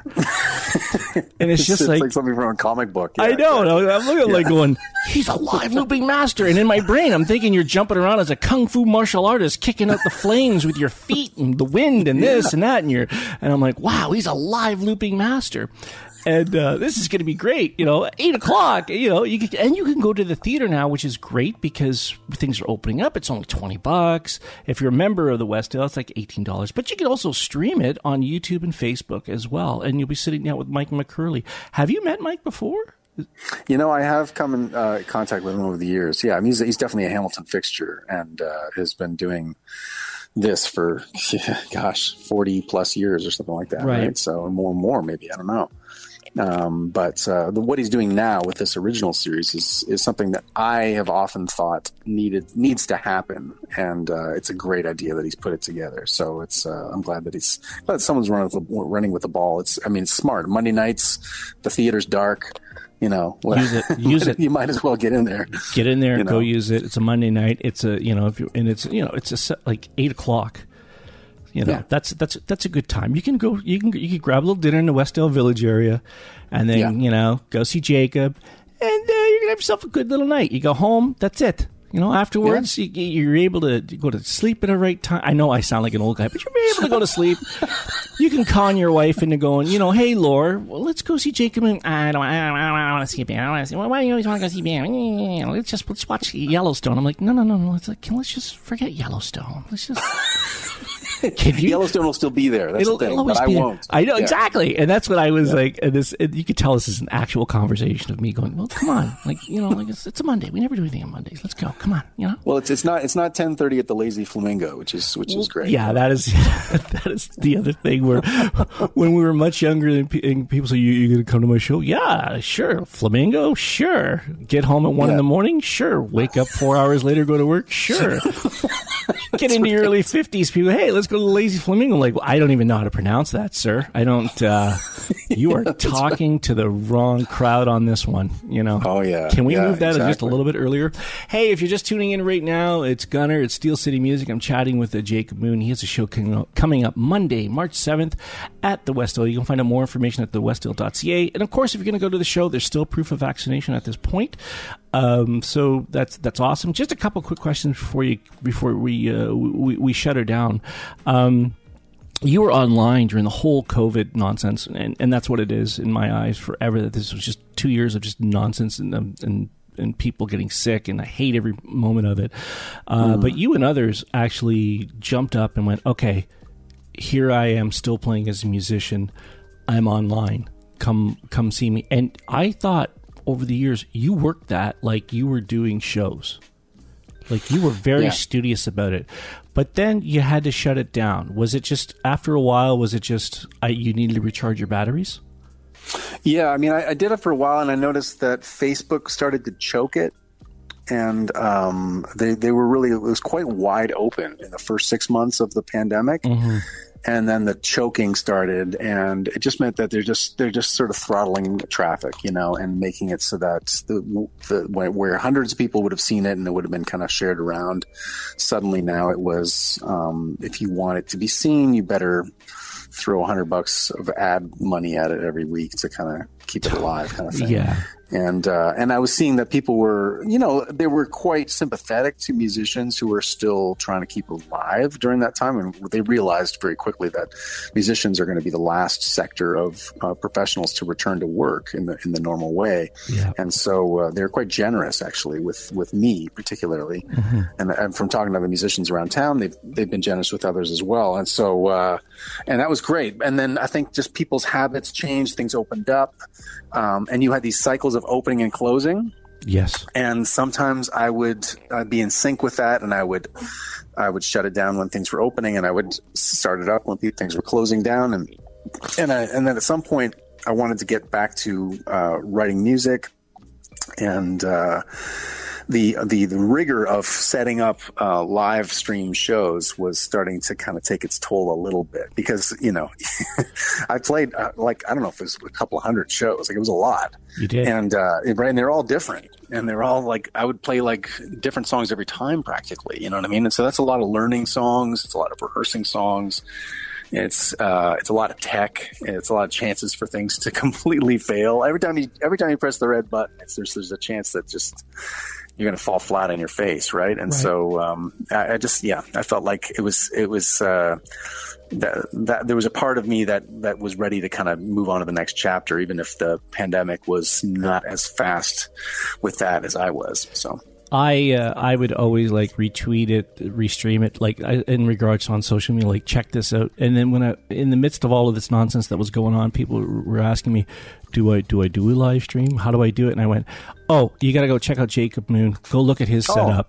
And it's just it's like, like something from a comic book. Yeah, I know. Exactly. I'm looking yeah. like going, he's a live looping master. And in my brain, I'm thinking you're jumping around as a kung fu martial artist, kicking out the flames with your feet and the wind and this yeah. and that. And you're, and I'm like, wow, he's a live looping master. And uh, this is going to be great, you know, eight o'clock, you know, you can, and you can go to the theater now, which is great because things are opening up. It's only twenty bucks. If you're a member of the Westdale, it's like eighteen dollars. But you can also stream it on YouTube and Facebook as well. And you'll be sitting down with Mike McCurley. Have you met Mike before? You know, I have come in uh, contact with him over the years. Yeah, I mean, he's, he's definitely a Hamilton fixture and uh, has been doing this for, gosh, forty plus years or something like that. Right. right? So more and more, maybe. I don't know. Um, but uh, the, what he's doing now with this original series is is something that I have often thought needed needs to happen, and uh, it's a great idea that he's put it together. So it's uh, I'm glad that he's glad someone's running with the, running with the ball. It's I mean it's smart. Monday nights, the theater's dark. You know, use it. Use it. You might as well get in there. Get in there. You Go know? use it. It's a Monday night. It's a you know if you and it's you know it's a set, like eight o'clock. You know, Yeah. that's that's that's a good time. You can go. You can you can grab a little dinner in the Westdale Village area, and then Yeah. you know go see Jacob, and uh, you're gonna have yourself a good little night. You go home. That's it. You know, afterwards you, you're able to go to sleep at the right time. I know I sound like an old guy, but you're able to go to sleep. You can con your wife into going. You know, hey, Laura, well, let's go see Jacob. And I don't. I don't, I don't want to see a band. I don't want to see. Well, why do you always want to go see a band? Let's just let's watch Yellowstone. I'm like, no, no, no, no. Let's like, let's just forget Yellowstone. Let's just. Can you? Yellowstone will still be there. That's It'll, the thing, it'll always but I be there. won't. I know Yeah. exactly, and that's what I was like. And this, and you could tell this is an actual conversation of me going, "Well, come on, like you know, like it's, it's a Monday. We never do anything on Mondays. Let's go. Come on, you know." Well, it's it's not it's not ten thirty at the Lazy Flamingo, which is which is great. Yeah, that is that is the other thing. Where when we were much younger, and, pe- and people say, "You you going to come to my show?" Yeah, sure. Flamingo, sure. Get home at one in Yeah. the morning, sure. Wake up four hours later, go to work, sure. Get into your early fifties, people. Hey, let's go to the Lazy Flamingo. Like, well, I don't even know how to pronounce that, sir. I don't. Uh, you are talking to the wrong crowd on this one. You know. Oh, yeah. Can we Yeah, move that just a exactly. little bit earlier? Hey, if you're just tuning in right now, it's Gunner. It's Steel City Music. I'm chatting with uh, Jacob Moon. He has a show coming up, coming up Monday, March seventh, at the Westdale. You can find out more information at the westdale dot c a. And of course, if you're going to go to the show, there's still proof of vaccination at this point. Um, so that's that's awesome. Just a couple quick questions before you before we uh, we, we shut her down. Um, you were online during the whole COVID nonsense, and, and that's what it is in my eyes forever. That this was just two years of just nonsense and um, and and people getting sick, and I hate every moment of it. Uh, Mm. But you and others actually jumped up and went, okay, here I am still playing as a musician. I'm online. Come come see me. And I thought over the years you worked that like you were doing shows. Like you were very Yeah. studious about it. But then you had to shut it down. Was it just after a while, was it just I, you needed to recharge your batteries? Yeah, I mean, I, I did it for a while, and I noticed that Facebook started to choke it, and um, they they were really it was quite wide open in the first six months of the pandemic, and then the choking started, and it just meant that they're just they're just sort of throttling traffic, you know, and making it so that the, the where, where hundreds of people would have seen it and it would have been kind of shared around, suddenly now it was um, if you want it to be seen, you better throw a hundred bucks of ad money at it every week to kind of keep it alive, kind of thing. Yeah. And uh, and I was seeing that people were, you know, they were quite sympathetic to musicians who were still trying to keep alive during that time, and they realized very quickly that musicians are going to be the last sector of uh, professionals to return to work in the in the normal way. Yeah. And so uh, they're quite generous, actually, with with me particularly. Mm-hmm. And, and from talking to the musicians around town, they've they've been generous with others as well. And so uh, and that was great. And then I think just people's habits changed, things opened up, um, and you had these cycles of opening and closing. Yes. And sometimes I would uh, be in sync with that, and I would I would shut it down when things were opening, and I would start it up when things were closing down. And and I, and then at some point, I wanted to get back to uh, writing music, and uh, the the the rigor of setting up uh, live stream shows was starting to kind of take its toll a little bit, because you know I played uh, like I don't know if it was a couple hundred shows, like it was a lot. You did. And uh, right, and they're all different, and they're all like I would play like different songs every time, practically. You know what I mean? And so that's a lot of learning songs. It's a lot of rehearsing songs. It's uh, it's a lot of tech. It's a lot of chances for things to completely fail. Every time you every time you press the red button, it's, there's there's a chance that just you're going to fall flat on your face, right? And Right. so um, I, I just yeah, I felt like it was it was. Uh, That, that there was a part of me that, that was ready to kind of move on to the next chapter, even if the pandemic was not as fast with that as I was. So I uh, I would always like retweet it, restream it, like I, in regards to on social media, like check this out. And then when I, in the midst of all of this nonsense that was going on, people were asking me, do I do I do a live stream? How do I do it? And I went, oh, you got to go check out Jacob Moon. Go look at his Oh. setup.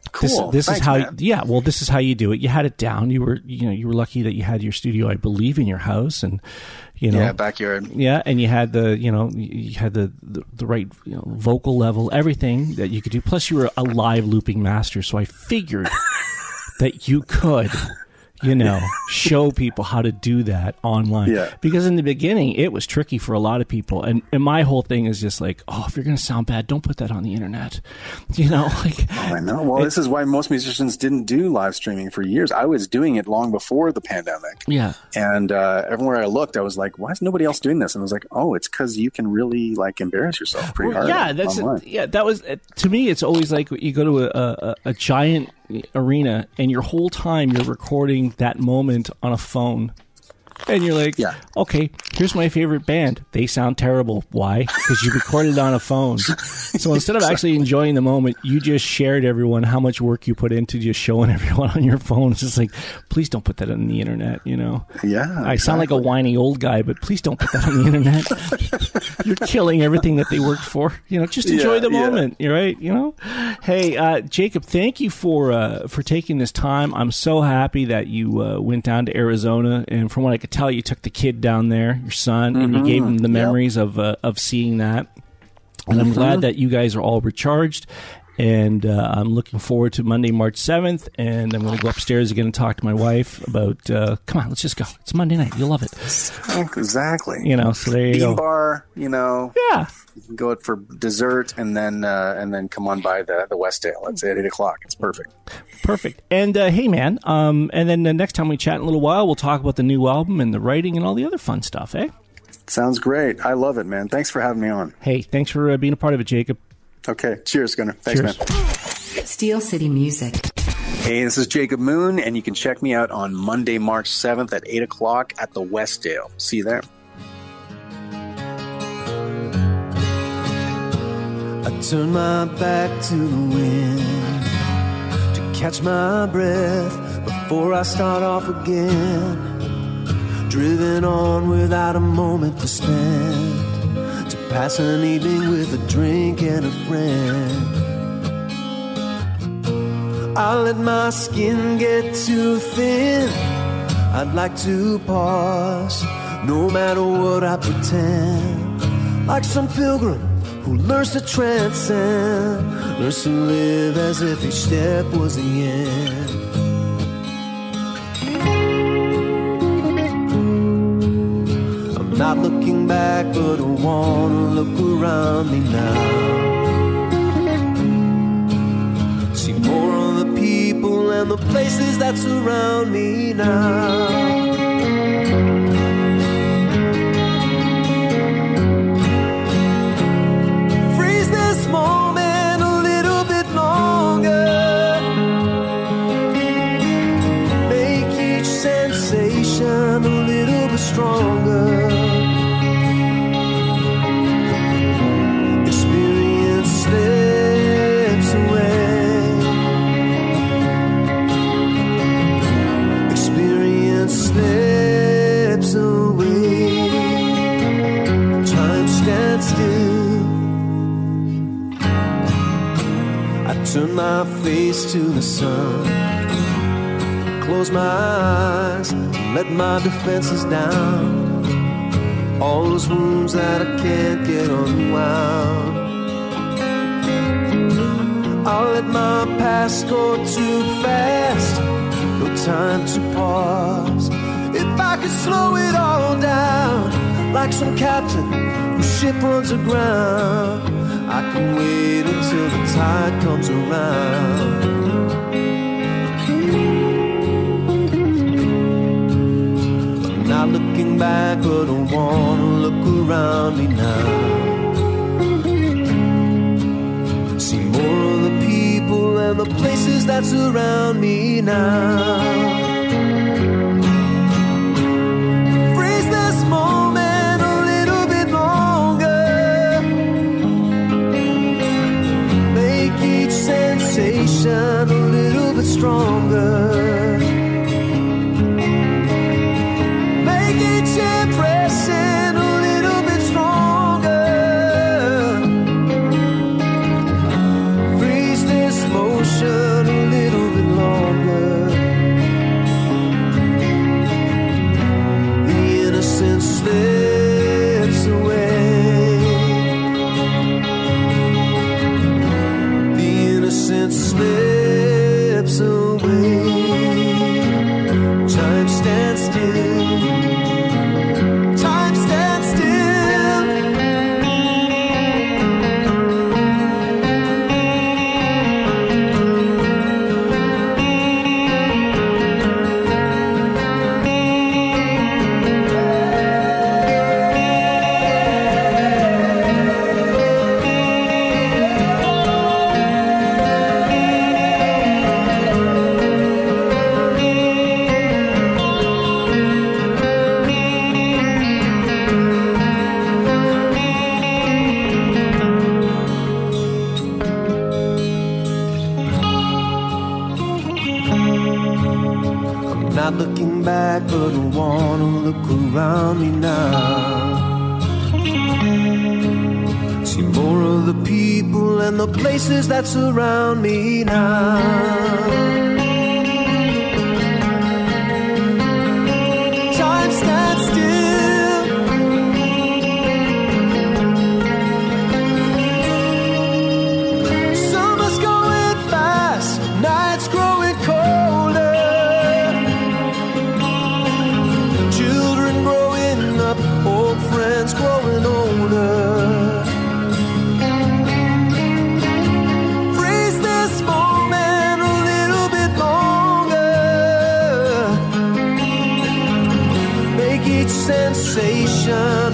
Cool. This, this Thanks, is how, man. yeah. Well, this is how you do it. You had it down. You were, you know, you were lucky that you had your studio, I believe, in your house, and you know, Yeah, backyard. yeah, and you had the, you know, you had the the, the right, you know, vocal level, everything that you could do. Plus, you were a live looping master, so I figured that you could, you know, show people how to do that online. Yeah. Because in the beginning, it was tricky for a lot of people. And, and my whole thing is just like, oh, if you're going to sound bad, don't put that on the internet. You know, like. Oh, I know. Well, it, this is why most musicians didn't do live streaming for years. I was doing it long before the pandemic. Yeah. And uh, everywhere I looked, I was like, why is nobody else doing this? And I was like, oh, it's because you can really like embarrass yourself pretty Well, hard. yeah, that's online. yeah. That was to me. It's always like you go to a, a, a giant arena, and your whole time you're recording that moment on a phone, and you're like, Yeah. okay, here's my favorite band. They sound terrible. Why? Because you recorded it on a phone. So instead of actually enjoying the moment, you just shared everyone how much work you put into just showing everyone on your phone. It's just like, please don't put that on the internet. You know. Yeah, I sound like a whiny old guy, but please don't put that on the internet. You're killing everything that they worked for. You know, just enjoy Yeah, the yeah. moment. You're right. You know. Hey, uh, Jacob, thank you for uh, for taking this time. I'm so happy that you uh, went down to Arizona, and from what I could tell, you took the kid down there, your son, and you gave him the memories of uh, of seeing that. And I'm glad that you guys are all recharged. And uh, I'm looking forward to Monday, March seventh, and I'm going to go upstairs again and talk to my wife about, uh, come on, let's just go. It's Monday night. You'll love it. Exactly. You know, so there you Bean go. bar, you know. Yeah. You can go out for dessert and then uh, and then come on by the the Westdale. It's at eight o'clock. It's perfect. Perfect. And uh, hey, man, um, and then the next time we chat in a little while, we'll talk about the new album and the writing and all the other fun stuff, eh? Sounds great. I love it, man. Thanks for having me on. Hey, thanks for uh, being a part of it, Jacob. Okay. Cheers, Gunnar. Thanks, Cheers. man. Steel City Music. Hey, this is Jacob Moon, and you can check me out on Monday, March seventh at eight o'clock at the Westdale. See you there. I turn my back to the wind to catch my breath before I start off again. Driven on without a moment to spend, to pass an evening with a drink and a friend. I let my skin get too thin. I'd like to pause, no matter what I pretend. Like some pilgrim who learns to transcend, learns to live as if each step was the end. I'm not looking back, but I wanna look around me now. See more of the people and the places that surround me now. Moment a little bit longer, make each sensation a little bit stronger. Experience slips away, experience slips away. Time stands still. Turn my face to the sun, close my eyes, let my defenses down. All those wounds that I can't get unwound. I'll let my past go too fast, no time to pause. If I could slow it all down, like some captain whose ship runs aground, I can wait until the tide comes around. I'm not looking back, but I wanna look around me now. See more of the people and the places that surround me now. Freeze this moment a little bit longer, make each sensation a little bit stronger, make each impression a little bit stronger. Freeze this motion a still. Time stands still. Not looking back, but I wanna look around me now. See more of the people and the places that surround me now. Time stands still. Summer's going fast, nights growing colder. Children growing up, old friends growing older. Freeze this moment a little bit longer. Make each sensation